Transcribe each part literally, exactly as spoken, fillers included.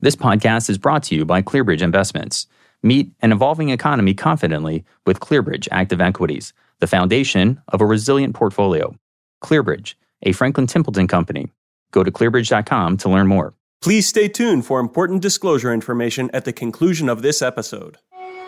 This podcast is brought to you by ClearBridge Investments. Meet an evolving economy confidently with ClearBridge Active Equities, the foundation of a resilient portfolio. ClearBridge, a Franklin Templeton company. Go to clearbridge dot com to learn more. Please stay tuned for important disclosure information at the conclusion of this episode.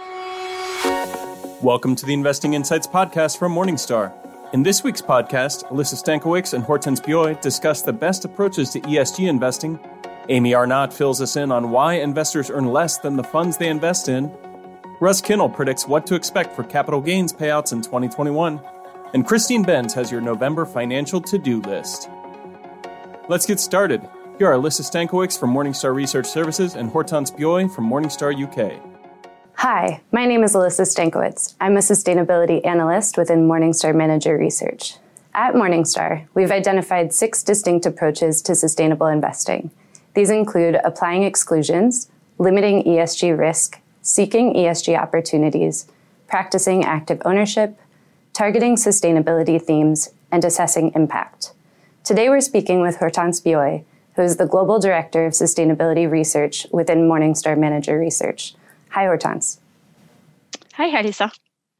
Welcome to the Investing Insights podcast from Morningstar. In this week's podcast, Alyssa Stankiewicz and Hortense Bioy discuss the best approaches to E S G investing. Amy Arnott fills us in on why investors earn less than the funds they invest in. Russ Kinnel predicts what to expect for capital gains payouts in twenty twenty-one. And Christine Benz has your November financial to-do list. Let's get started. Here are Alyssa Stankiewicz from Morningstar Research Services and Hortense Bioy from Morningstar U K. Hi, my name is Alyssa Stankiewicz. I'm a sustainability analyst within Morningstar Manager Research. At Morningstar, we've identified six distinct approaches to sustainable investing. These include applying exclusions, limiting E S G risk, seeking E S G opportunities, practicing active ownership, targeting sustainability themes, and assessing impact. Today we're speaking with Hortense Bioy, who is the Global Director of Sustainability Research within Morningstar Manager Research. Hi, Hortense. Hi, Alyssa.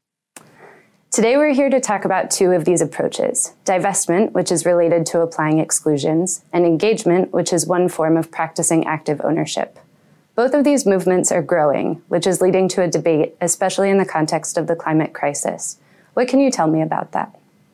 Today we're here to talk about two of these approaches, divestment, which is related to applying exclusions, and engagement, which is one form of practicing active ownership. Both of these movements are growing, which is leading to a debate, especially in the context of the climate crisis. What can you tell me about that?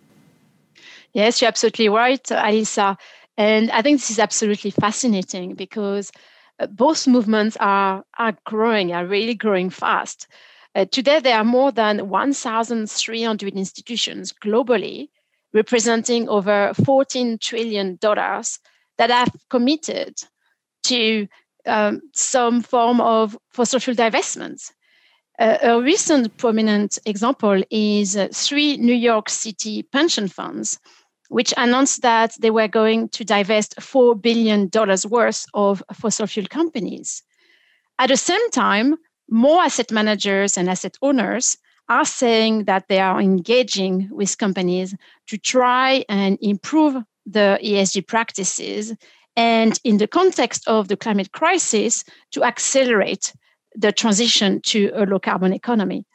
Yes, you're absolutely right, Alyssa. And I think this is absolutely fascinating because both movements are, are growing, are really growing fast. Uh, today, there are more than one thousand three hundred institutions globally, representing over fourteen trillion dollars that have committed to um, some form of fossil fuel divestments. Uh, a recent prominent example is uh, three New York City pension funds, which announced that they were going to divest four billion dollars worth of fossil fuel companies. At the same time, more asset managers and asset owners are saying that they are engaging with companies to try and improve the E S G practices, and in the context of the climate crisis, to accelerate the transition to a low-carbon economy.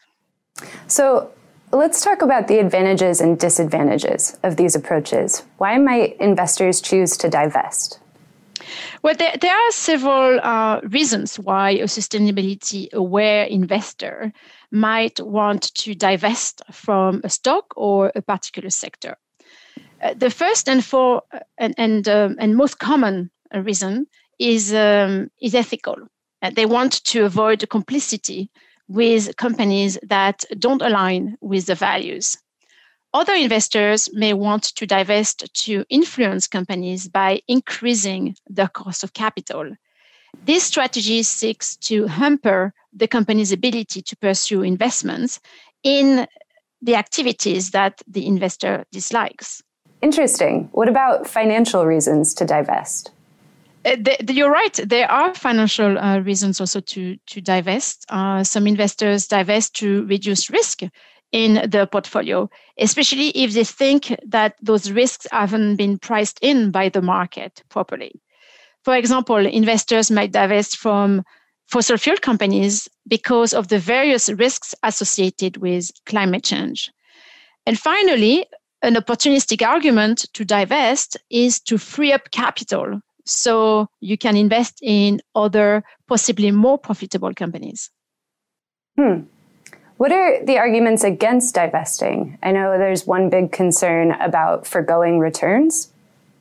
So let's talk about the advantages and disadvantages of these approaches. Why might investors choose to divest? Well, there, there are several uh, reasons why a sustainability-aware investor might want to divest from a stock or a particular sector. Uh, the first and for and and, um, and most common reason is um, is ethical. Uh, they want to avoid complicity with companies that don't align with the values. Other investors may want to divest to influence companies by increasing their cost of capital. This strategy seeks to hamper the company's ability to pursue investments in the activities that the investor dislikes. Interesting. What about financial reasons to divest? Uh, the, the, you're right. There are financial uh, reasons also to, to divest. Uh, some investors divest to reduce risk in the portfolio, especially if they think that those risks haven't been priced in by the market properly. For example, investors might divest from fossil fuel companies because of the various risks associated with climate change. And finally, an opportunistic argument to divest is to free up capital so you can invest in other, possibly more profitable companies. Hmm. What are the arguments against divesting? I know there's one big concern about forgoing returns.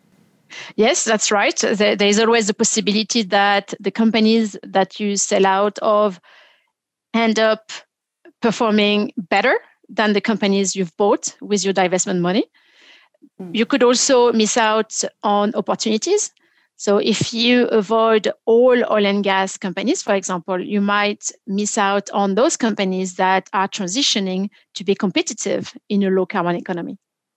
Yes, that's right. There, there is always the possibility that the companies that you sell out of end up performing better than the companies you've bought with your divestment money. Mm. You could also miss out on opportunities. So if you avoid all oil and gas companies, for example, you might miss out on those companies that are transitioning to be competitive in a low carbon economy.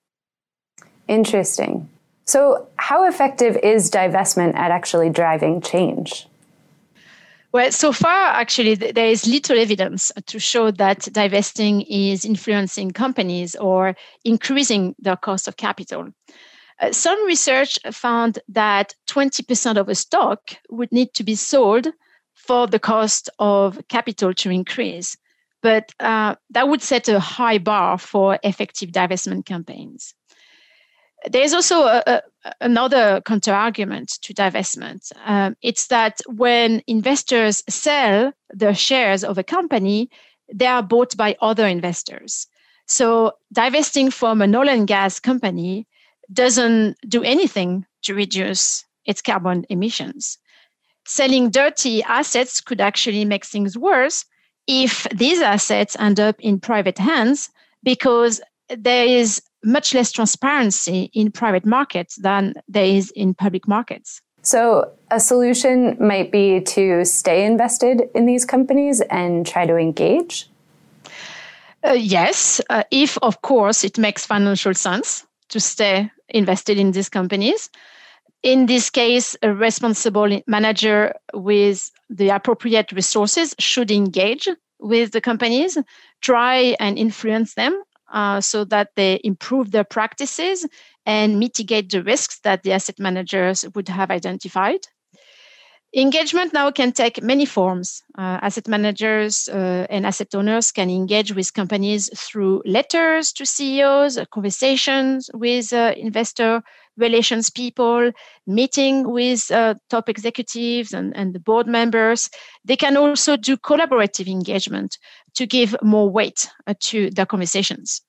Interesting. So how effective is divestment at actually driving change? Well, so far, actually, there is little evidence to show that divesting is influencing companies or increasing their cost of capital. Uh, some research found that twenty percent of a stock would need to be sold for the cost of capital to increase. But uh, that would set a high bar for effective divestment campaigns. There's also a, a, another counter-argument to divestment. Um, it's that when investors sell their shares of a company, they are bought by other investors. So divesting from an oil and gas company doesn't do anything to reduce its carbon emissions. Selling dirty assets could actually make things worse if these assets end up in private hands, because there is much less transparency in private markets than there is in public markets. So a solution might be to stay invested in these companies and try to engage? Uh, yes, uh, if, of course, it makes financial sense to stay invested in these companies. In this case, a responsible manager with the appropriate resources should engage with the companies, try and influence them uh, so that they improve their practices and mitigate the risks that the asset managers would have identified. Engagement now can take many forms. Uh, asset managers uh, and asset owners can engage with companies through letters to C E Os, uh, conversations with uh, investor relations people, meeting with uh, top executives and, and the board members. They can also do collaborative engagement to give more weight uh, to their conversations.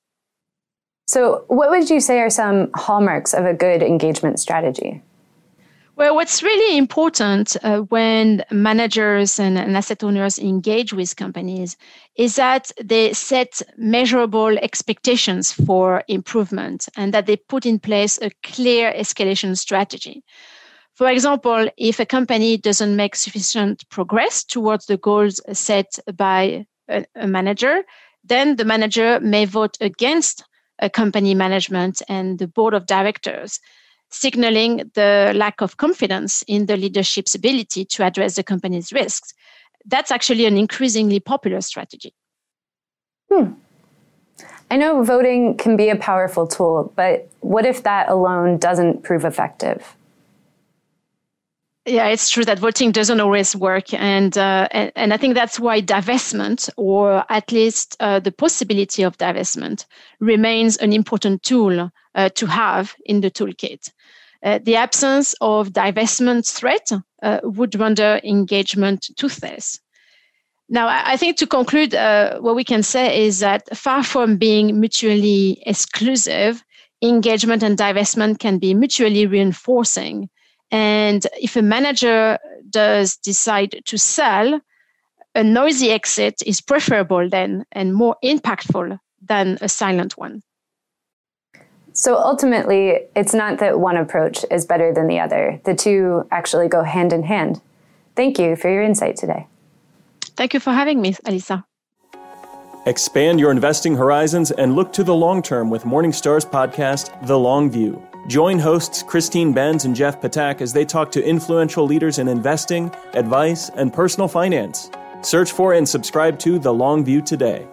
So what would you say are some hallmarks of a good engagement strategy? Well, what's really important uh, when managers and, and asset owners engage with companies is that they set measurable expectations for improvement and that they put in place a clear escalation strategy. For example, if a company doesn't make sufficient progress towards the goals set by a, a manager, then the manager may vote against a company management and the board of directors, signaling the lack of confidence in the leadership's ability to address the company's risks. That's actually an increasingly popular strategy. Hmm. I know voting can be a powerful tool, but what if that alone doesn't prove effective? Yeah, it's true that voting doesn't always work. And, uh, and, and I think that's why divestment, or at least uh, the possibility of divestment, remains an important tool uh, to have in the toolkit. Uh, the absence of divestment threat uh, would render engagement toothless. Now, I think to conclude, uh, what we can say is that far from being mutually exclusive, engagement and divestment can be mutually reinforcing. And if a manager does decide to sell, a noisy exit is preferable then and more impactful than a silent one. So ultimately, it's not that one approach is better than the other. The two actually go hand in hand. Thank you for your insight today. Thank you for having me, Alisa. Expand your investing horizons and look to the long term with Morningstar's podcast, The Long View. Join hosts Christine Benz and Jeff Patak as they talk to influential leaders in investing, advice, and personal finance. Search for and subscribe to The Long View today.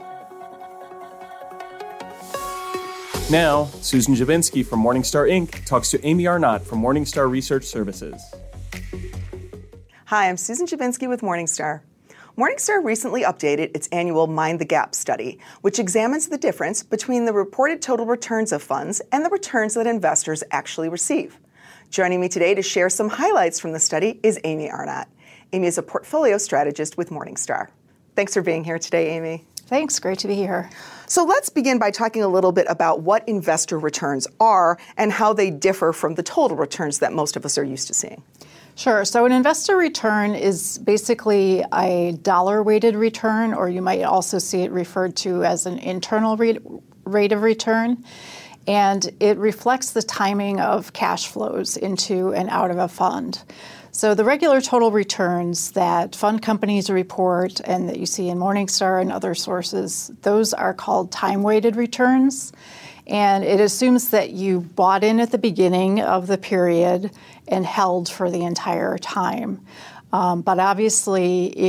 Now, Susan Jabinsky from Morningstar Incorporated talks to Amy Arnott from Morningstar Research Services. Hi, I'm Susan Jabinsky with Morningstar. Morningstar recently updated its annual Mind the Gap study, which examines the difference between the reported total returns of funds and the returns that investors actually receive. Joining me today to share some highlights from the study is Amy Arnott. Amy is a portfolio strategist with Morningstar. Thanks for being here today, Amy. Thanks, great to be here. So let's begin by talking a little bit about what investor returns are and how they differ from the total returns that most of us are used to seeing. Sure. So an investor return is basically a dollar-weighted return, or you might also see it referred to as an internal rate, rate of return. And it reflects the timing of cash flows into and out of a fund. So the regular total returns that fund companies report and that you see in Morningstar and other sources, those are called time-weighted returns. And it assumes that you bought in at the beginning of the period and held for the entire time. Um, but obviously, if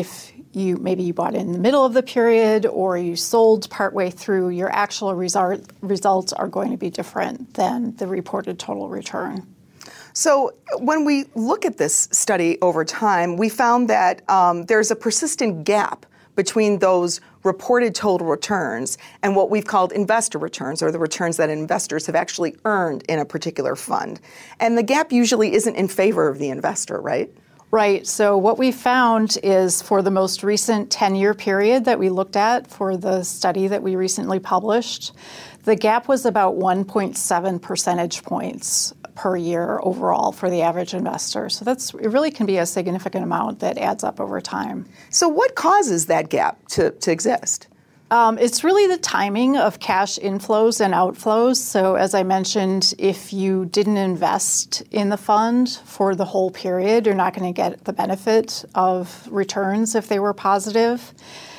you maybe you bought in the middle of the period or you sold partway through, your actual result, results are going to be different than the reported total return. So when we look at this study over time, we found that um, there's a persistent gap between those reported total returns and what we've called investor returns, or the returns that investors have actually earned in a particular fund. And the gap usually isn't in favor of the investor, right? Right. So what we found is for the most recent ten-year period that we looked at for the study that we recently published, the gap was about one point seven percentage points per year overall for the average investor. So that's it really can be a significant amount that adds up over time. So what causes that gap to, to exist? Um, it's really the timing of cash inflows and outflows. So as I mentioned, if you didn't invest in the fund for the whole period, you're not going to get the benefit of returns if they were positive.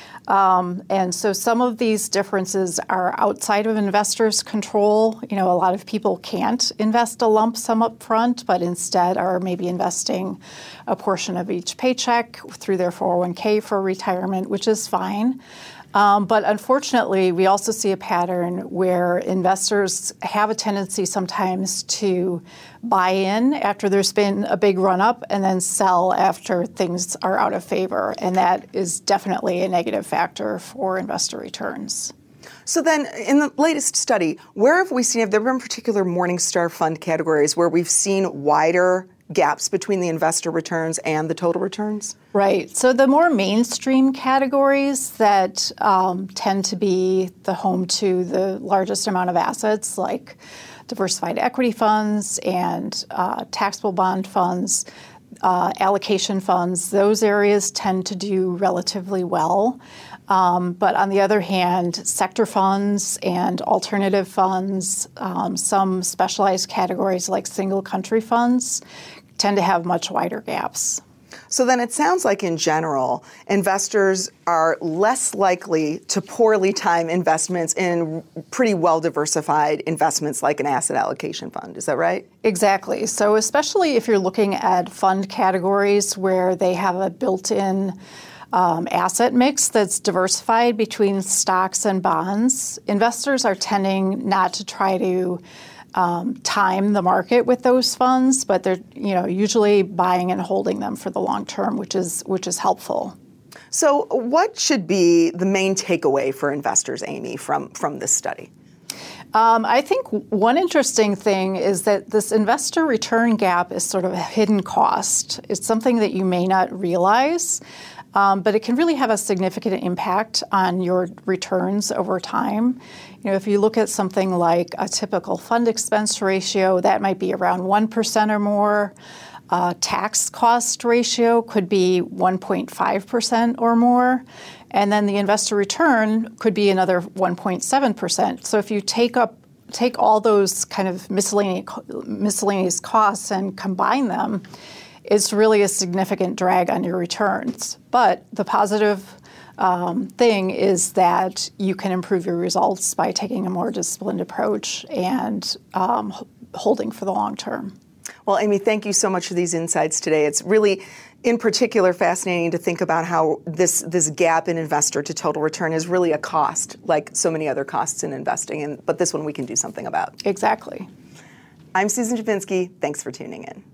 Um, and so some of these differences are outside of investors' control. You know, a lot of people can't invest a lump sum up front, but instead are maybe investing a portion of each paycheck through their four oh one k for retirement, which is fine. Um, but unfortunately, we also see a pattern where investors have a tendency sometimes to buy in after there's been a big run-up and then sell after things are out of favor. And that is definitely a negative factor for investor returns. So then, in the latest study, where have we seen, have there been particular Morningstar fund categories where we've seen wider gaps between the investor returns and the total returns? Right. So the more mainstream categories that um, tend to be the home to the largest amount of assets, like diversified equity funds and uh, taxable bond funds, uh, allocation funds, those areas tend to do relatively well. Um, but on the other hand, sector funds and alternative funds, um, some specialized categories like single country funds tend to have much wider gaps. So then it sounds like in general, investors are less likely to poorly time investments in pretty well-diversified investments like an asset allocation fund. Is that right? Exactly. So especially if you're looking at fund categories where they have a built-in Um, asset mix that's diversified between stocks and bonds, investors are tending not to try to um, time the market with those funds, but they're you know usually buying and holding them for the long term, which is which is helpful. So, what should be the main takeaway for investors, Amy, from from this study? Um, I think one interesting thing is that this investor return gap is sort of a hidden cost. It's something that you may not realize. Um, but it can really have a significant impact on your returns over time. You know, if you look at something like a typical fund expense ratio, that might be around one percent or more. Uh, tax cost ratio could be one point five percent or more. And then the investor return could be another one point seven percent. So if you take up take all those kind of miscellaneous, miscellaneous costs and combine them, it's really a significant drag on your returns. But the positive um, thing is that you can improve your results by taking a more disciplined approach and um, holding for the long term. Well, Amy, thank you so much for these insights today. It's really, in particular, fascinating to think about how this, this gap in investor to total return is really a cost, like so many other costs in investing. And, but this one we can do something about. Exactly. I'm Susan Jabinsky. Thanks for tuning in.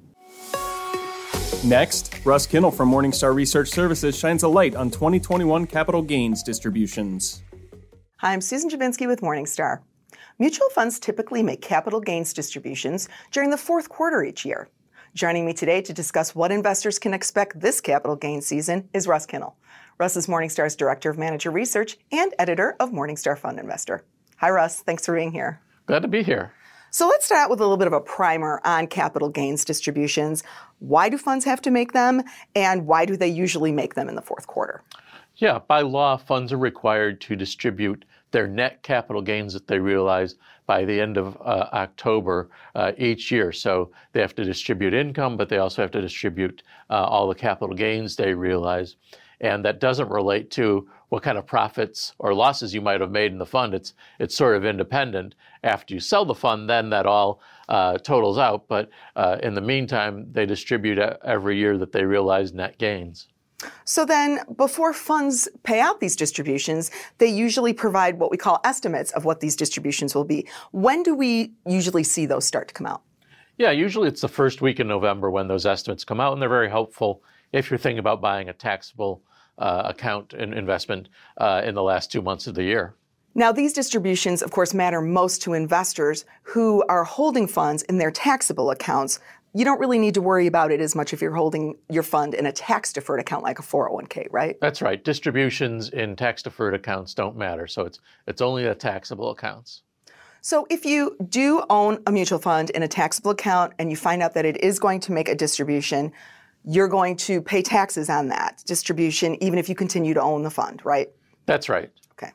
Next, Russ Kinnel from Morningstar Research Services shines a light on twenty twenty-one capital gains distributions. Hi, I'm Susan Jabinsky with Morningstar. Mutual funds typically make capital gains distributions during the fourth quarter each year. Joining me today to discuss what investors can expect this capital gains season is Russ Kinnel. Russ is Morningstar's Director of Manager Research and Editor of Morningstar Fund Investor. Hi, Russ. Thanks for being here. Glad to be here. So let's start out with a little bit of a primer on capital gains distributions. Why do funds have to make them, and why do they usually make them in the fourth quarter? Yeah, by law, funds are required to distribute their net capital gains that they realize by the end of uh, October uh, each year. So they have to distribute income, but they also have to distribute uh, all the capital gains they realize. And that doesn't relate to what kind of profits or losses you might have made in the fund. It's it's sort of independent. After you sell the fund, then that all uh, totals out. But uh, in the meantime, they distribute every year that they realize net gains. So then, before funds pay out these distributions, they usually provide what we call estimates of what these distributions will be. When do we usually see those start to come out? Yeah, usually it's the first week in November when those estimates come out, and they're very helpful if you're thinking about buying a taxable uh, account and investment uh, in the last two months of the year. Now, these distributions, of course, matter most to investors who are holding funds in their taxable accounts. You don't really need to worry about it as much if you're holding your fund in a tax-deferred account like a four oh one k, right? That's right. Distributions in tax-deferred accounts don't matter, so it's it's only the taxable accounts. So if you do own a mutual fund in a taxable account and you find out that it is going to make a distribution, you're going to pay taxes on that distribution even if you continue to own the fund, right? That's right. Okay.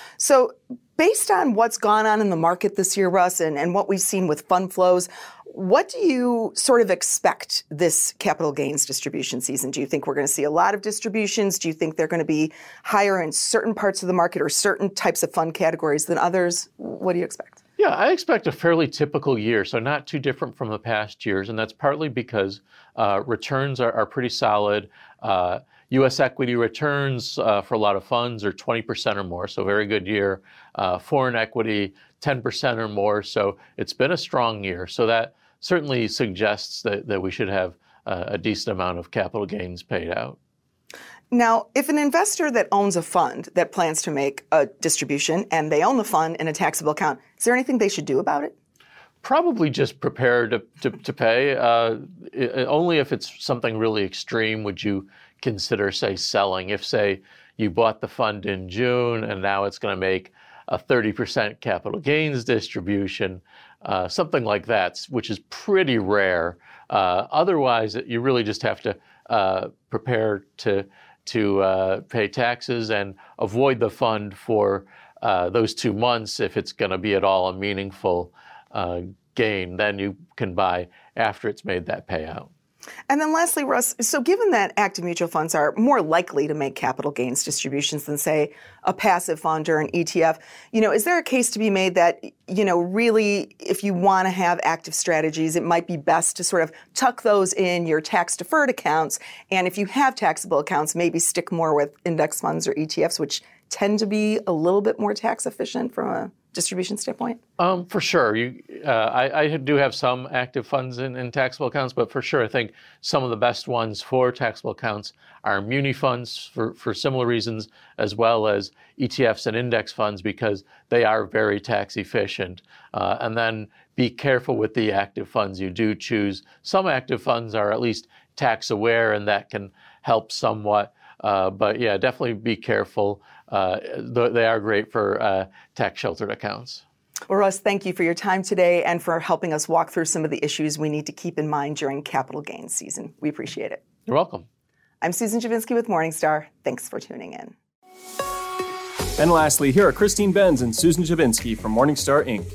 So based on what's gone on in the market this year, Russ, and, and what we've seen with fund flows, what do you sort of expect this capital gains distribution season? Do you think we're going to see a lot of distributions? Do you think they're going to be higher in certain parts of the market or certain types of fund categories than others? What do you expect? Yeah, I expect a fairly typical year, so not too different from the past years, and that's partly because uh, returns are, are pretty solid. Uh, U S equity returns uh, for a lot of funds are twenty percent or more, so very good year. Uh, foreign equity, ten percent or more, so it's been a strong year. So that certainly suggests that, that we should have uh, a decent amount of capital gains paid out. Now, if an investor that owns a fund that plans to make a distribution and they own the fund in a taxable account, is there anything they should do about it? Probably just prepare to, to, to pay. Uh, it, only if it's something really extreme would you consider, say, selling. If, say, you bought the fund in June and now it's going to make a thirty percent capital gains distribution, uh, something like that, which is pretty rare. Uh, otherwise, you really just have to uh, prepare to to uh, pay taxes and avoid the fund for uh, those two months if it's going to be at all a meaningful uh, gain. Then you can buy after it's made that payout. And then lastly, Russ, so given that active mutual funds are more likely to make capital gains distributions than, say, a passive fund or an E T F, you know, is there a case to be made that, you know, really, if you want to have active strategies, it might be best to sort of tuck those in your tax-deferred accounts, and if you have taxable accounts, maybe stick more with index funds or E T Fs, which tend to be a little bit more tax efficient from a distribution standpoint? Um, for sure. You, uh, I, I do have some active funds in, in taxable accounts, but for sure I think some of the best ones for taxable accounts are muni funds for, for similar reasons, as well as E T Fs and index funds because they are very tax efficient. Uh, and then be careful with the active funds you do choose. Some active funds are at least tax aware and that can help somewhat. Uh, but yeah, definitely be careful. Uh, they are great for uh, tax-sheltered accounts. Well, Russ, thank you for your time today and for helping us walk through some of the issues we need to keep in mind during capital gains season. We appreciate it. You're welcome. I'm Susan Jabinsky with Morningstar. Thanks for tuning in. And lastly, here are Christine Benz and Susan Jabinsky from Morningstar, Incorporated.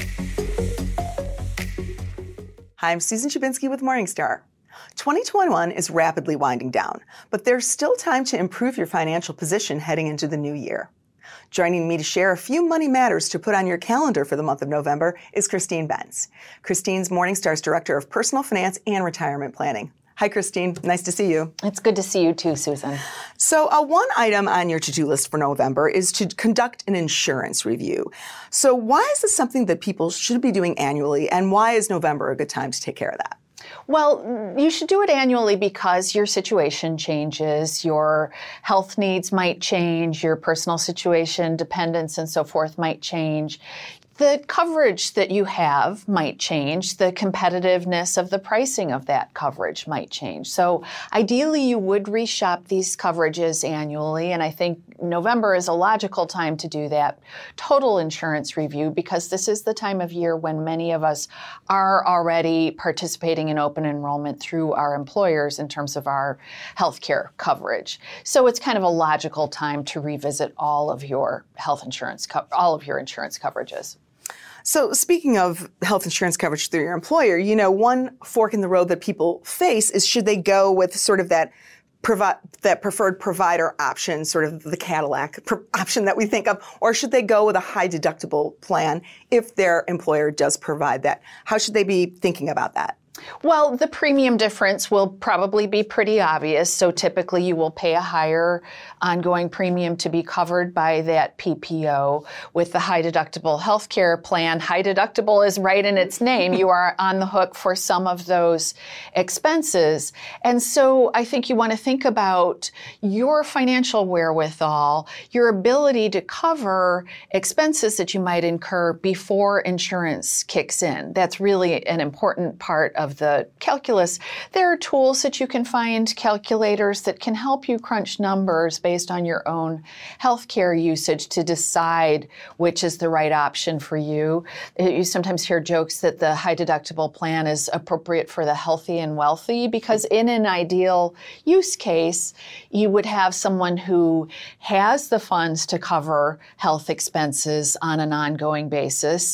Hi, I'm Susan Jabinsky with Morningstar. twenty twenty-one is rapidly winding down, but there's still time to improve your financial position heading into the new year. Joining me to share a few money matters to put on your calendar for the month of November is Christine Benz. Christine's Morningstar's Director of Personal Finance and Retirement Planning. Hi, Christine. Nice to see you. It's good to see you too, Susan. So uh, one item on your to-do list for November is to conduct an insurance review. So why is this something that people should be doing annually, and why is November a good time to take care of that? Well, you should do it annually because your situation changes, your health needs might change, your personal situation, dependents, and so forth might change. The coverage that you have might change. The competitiveness of the pricing of that coverage might change. So ideally, you would reshop these coverages annually, and I think November is a logical time to do that total insurance review because this is the time of year when many of us are already participating in open enrollment through our employers in terms of our healthcare coverage. So it's kind of a logical time to revisit all of your health insurance, co- all of your insurance coverages. So speaking of health insurance coverage through your employer, you know, one fork in the road that people face is should they go with sort of that provi- that preferred provider option, sort of the Cadillac pro- option that we think of, or should they go with a high deductible plan if their employer does provide that? How should they be thinking about that? Well, the premium difference will probably be pretty obvious. So typically you will pay a higher ongoing premium to be covered by that P P O. With the high deductible healthcare plan, high deductible is right in its name. You are on the hook for some of those expenses. And so I think you want to think about your financial wherewithal, your ability to cover expenses that you might incur before insurance kicks in. That's really an important part of the calculus. There are tools that you can find, calculators that can help you crunch numbers based on your own healthcare usage to decide which is the right option for you. You sometimes hear jokes that the high deductible plan is appropriate for the healthy and wealthy, because in an ideal use case, you would have someone who has the funds to cover health expenses on an ongoing basis,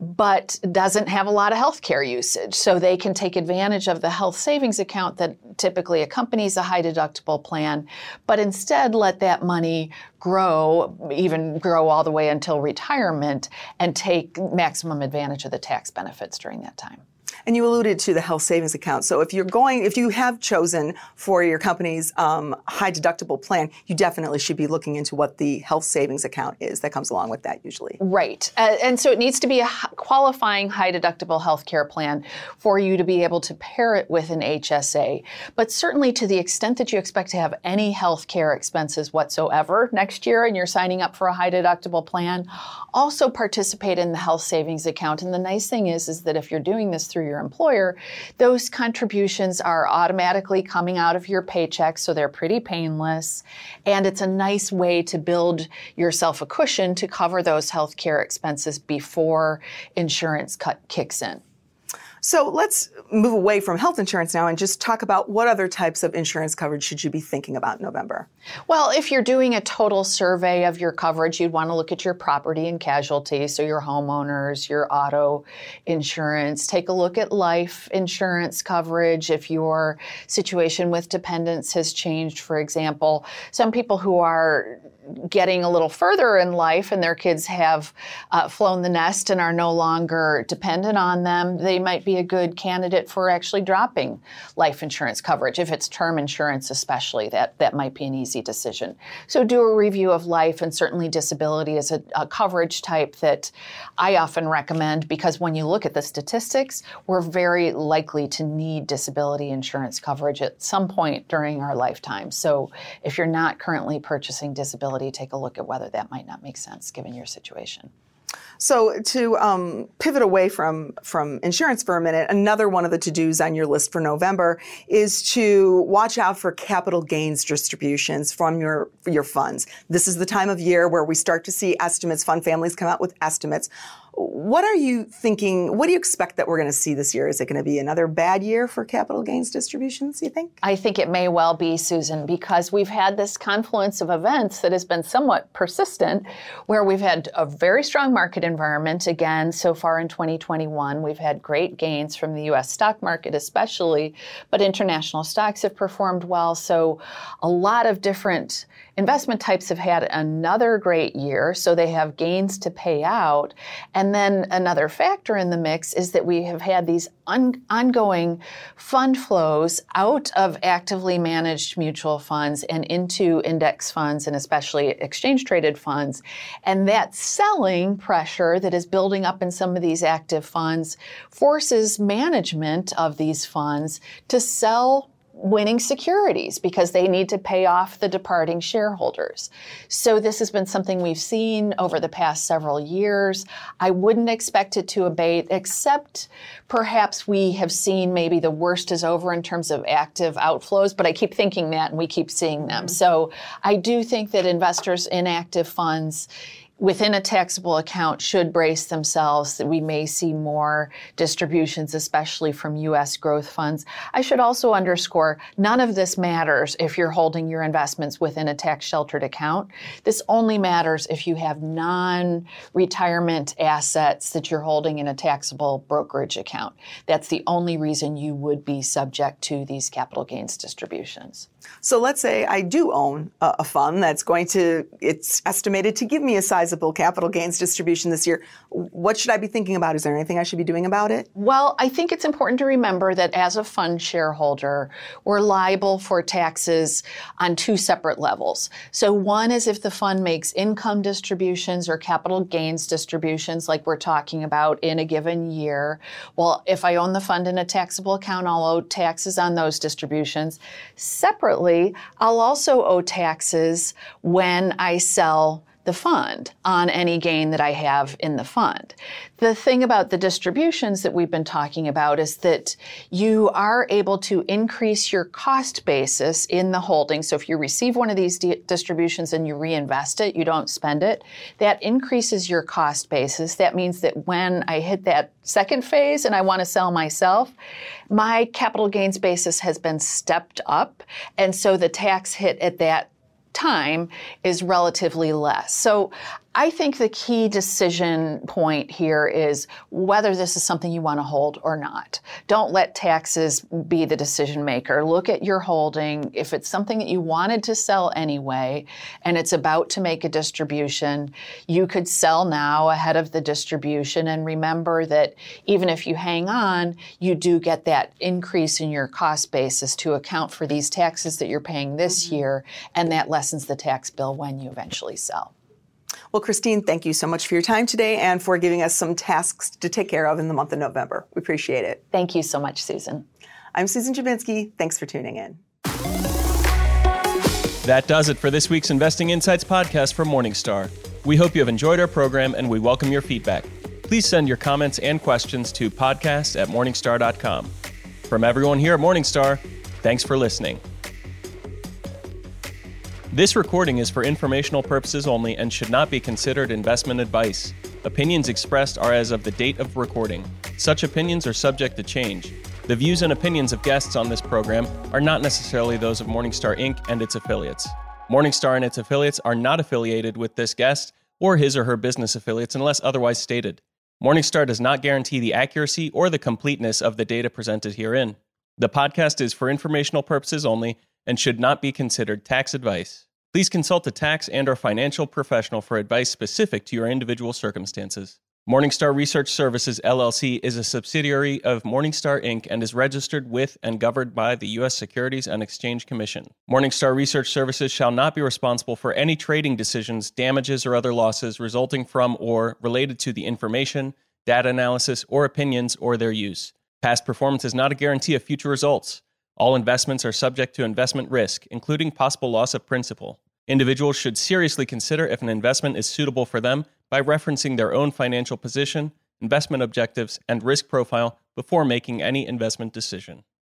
but doesn't have a lot of healthcare usage. So they can take advantage of the health savings account that typically accompanies a high deductible plan, but instead let that money grow, even grow all the way until retirement, and take maximum advantage of the tax benefits during that time. And you alluded to the health savings account. So if you're going, if you have chosen for your company's um, high deductible plan, you definitely should be looking into what the health savings account is that comes along with that usually. Right. Uh, and so it needs to be a qualifying high deductible healthcare plan for you to be able to pair it with an H S A. But certainly to the extent that you expect to have any healthcare expenses whatsoever next year and you're signing up for a high deductible plan, also participate in the health savings account. And the nice thing is, is that if you're doing this through your employer, those contributions are automatically coming out of your paycheck, so they're pretty painless. And it's a nice way to build yourself a cushion to cover those healthcare expenses before insurance cut kicks in. So let's move away from health insurance now and just talk about what other types of insurance coverage should you be thinking about in November? Well, if you're doing a total survey of your coverage, you'd want to look at your property and casualty, so your homeowners, your auto insurance. Take a look at life insurance coverage if your situation with dependents has changed, for example. Some people who are getting a little further in life and their kids have uh, flown the nest and are no longer dependent on them, they might be a good candidate for actually dropping life insurance coverage. If it's term insurance especially, that, that might be an easy decision. So do a review of life, and certainly disability is a, a coverage type that I often recommend, because when you look at the statistics, we're very likely to need disability insurance coverage at some point during our lifetime. So if you're not currently purchasing disability, take a look at whether that might not make sense given your situation. So to um, pivot away from, from insurance for a minute, another one of the to-dos on your list for November is to watch out for capital gains distributions from your, your funds. This is the time of year where we start to see estimates, fund families come out with estimates. What are you thinking, what do you expect that we're going to see this year? Is it going to be another bad year for capital gains distributions, you think? I think it may well be, Susan, because we've had this confluence of events that has been somewhat persistent, where we've had a very strong market environment. Again, so far in twenty twenty-one, we've had great gains from the U S stock market especially, but international stocks have performed well. So a lot of different investment types have had another great year, so they have gains to pay out. And then another factor in the mix is that we have had these un- ongoing fund flows out of actively managed mutual funds and into index funds, and especially exchange-traded funds. And that selling pressure that is building up in some of these active funds forces management of these funds to sell winning securities because they need to pay off the departing shareholders. So this has been something we've seen over the past several years. I wouldn't expect it to abate, except perhaps we have seen maybe the worst is over in terms of active outflows, but I keep thinking that and we keep seeing them. Mm-hmm. So I do think that investors in active funds within a taxable account should brace themselves that we may see more distributions, especially from U S growth funds. I should also underscore, none of this matters if you're holding your investments within a tax-sheltered account. This only matters if you have non-retirement assets that you're holding in a taxable brokerage account. That's the only reason you would be subject to these capital gains distributions. So let's say I do own a, a fund that's going to, it's estimated to give me a sizable capital gains distribution this year. What should I be thinking about? Is there anything I should be doing about it? Well, I think it's important to remember that as a fund shareholder, we're liable for taxes on two separate levels. So one is if the fund makes income distributions or capital gains distributions like we're talking about in a given year. Well, if I own the fund in a taxable account, I'll owe taxes on those distributions. Separately, I'll also owe taxes when I sell the fund on any gain that I have in the fund. The thing about the distributions that we've been talking about is that you are able to increase your cost basis in the holding. So if you receive one of these di- distributions and you reinvest it, you don't spend it, that increases your cost basis. That means that when I hit that second phase and I want to sell myself, my capital gains basis has been stepped up. And so the tax hit at that time is relatively less. So I think the key decision point here is whether this is something you want to hold or not. Don't let taxes be the decision maker. Look at your holding. If it's something that you wanted to sell anyway, and it's about to make a distribution, you could sell now ahead of the distribution. And remember that even if you hang on, you do get that increase in your cost basis to account for these taxes that you're paying this mm-hmm. year, and that lessens the tax bill when you eventually sell. Well, Christine, thank you so much for your time today and for giving us some tasks to take care of in the month of November. We appreciate it. Thank you so much, Susan. I'm Susan Jabinsky. Thanks for tuning in. That does it for this week's Investing Insights podcast from Morningstar. We hope you have enjoyed our program and we welcome your feedback. Please send your comments and questions to podcast at morningstar dot com. From everyone here at Morningstar, thanks for listening. This recording is for informational purposes only and should not be considered investment advice. Opinions expressed are as of the date of recording. Such opinions are subject to change. The views and opinions of guests on this program are not necessarily those of Morningstar Incorporated and its affiliates. Morningstar and its affiliates are not affiliated with this guest or his or her business affiliates unless otherwise stated. Morningstar does not guarantee the accuracy or the completeness of the data presented herein. The podcast is for informational purposes only and should not be considered tax advice. Please consult a tax and or financial professional for advice specific to your individual circumstances. Morningstar Research Services, L L C is a subsidiary of Morningstar Incorporated and is registered with and governed by the U S Securities and Exchange Commission. Morningstar Research Services shall not be responsible for any trading decisions, damages, or other losses resulting from or related to the information, data analysis, or opinions or their use. Past performance is not a guarantee of future results. All investments are subject to investment risk, including possible loss of principal. Individuals should seriously consider if an investment is suitable for them by referencing their own financial position, investment objectives, and risk profile before making any investment decision.